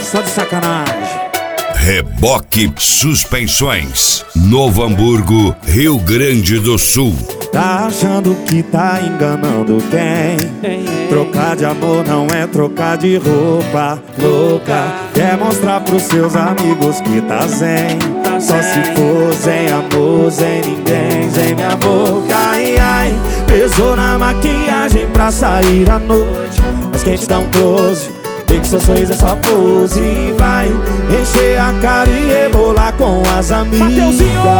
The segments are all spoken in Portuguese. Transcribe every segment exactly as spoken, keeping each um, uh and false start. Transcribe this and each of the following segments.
só de sacanagem. Reboque Suspensões, Novo Hamburgo, Rio Grande do Sul. Tá achando que tá enganando quem? Trocar de amor não é trocar de roupa. Louca, quer mostrar pros seus amigos que tá zen. Só se for zen amor, zen ninguém, zen minha boca. Ai, ai, pesou na maquiagem pra sair à noite, mas quem te dá um close, vê que seu sorriso é só pose. E vai encher a cara e rebolar com as amigas.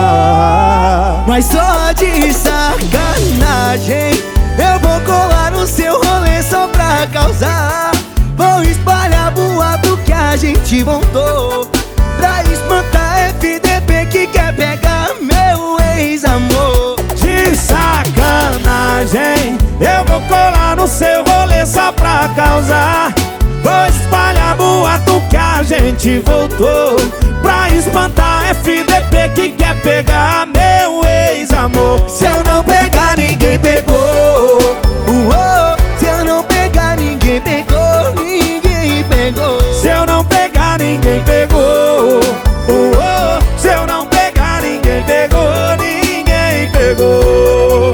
Mas só de sacanagem eu vou colar no seu rolê só pra causar. Vou espalhar boato que a gente voltou pra espantar F D P que quer pegar meu ex-amor. De sacanagem eu vou colar no seu rolê só pra causar. Vou espalhar boato que a gente voltou pra espantar F D P que quer pegar meu ex-amor. Se eu não pegar, ninguém pegou. Uou, se eu não pegar, ninguém pegou. Ninguém pegou. Se eu não pegar, ninguém pegou. Uou, se eu não pegar, ninguém pegou. Ninguém pegou.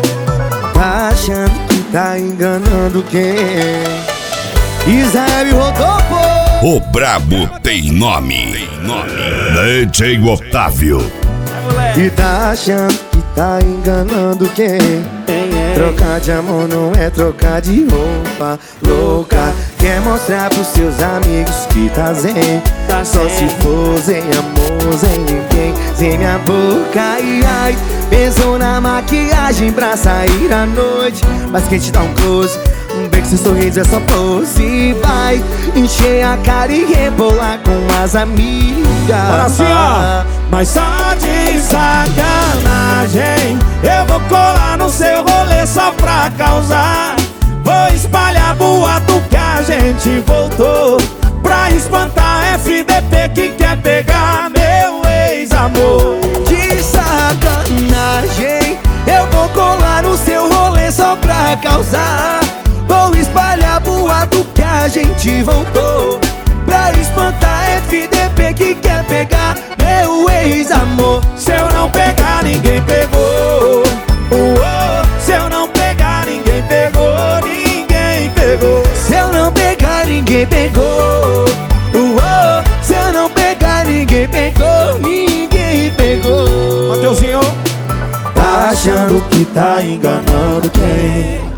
Tá achando que tá enganando quem? Israel e Rodolfo. O brabo tem nome, tem nome. D J Otávio. E tá achando que tá enganando quem? Trocar de amor não é trocar de roupa. Louca, quer mostrar pros seus amigos que tá zen. Só se for zen amor, zen ninguém, zen minha boca. Ai, ai, pensou na maquiagem pra sair à noite, mas quem te dá um close, vê que seu sorriso é só pose. Vai encher a cara e rebolar com as amigas. Olha assim, ó. Mas só de sacanagem eu vou colar no seu rolê só pra causar. Vou espalhar boato que a gente voltou pra espantar F D P que quer pegar meu ex-amor. De sacanagem eu vou colar no seu rolê só pra causar. Vou espalhar boato que a gente voltou pra espantar F D P que quer pegar meu ex-amor. Se eu não pegar, ninguém pegou. Uou, se eu não pegar, ninguém pegou. Ninguém pegou. Se eu não pegar, ninguém pegou. Uou, se eu não pegar, ninguém pegou. Ninguém pegou. Mateuzinho. Tá achando que tá enganando quem?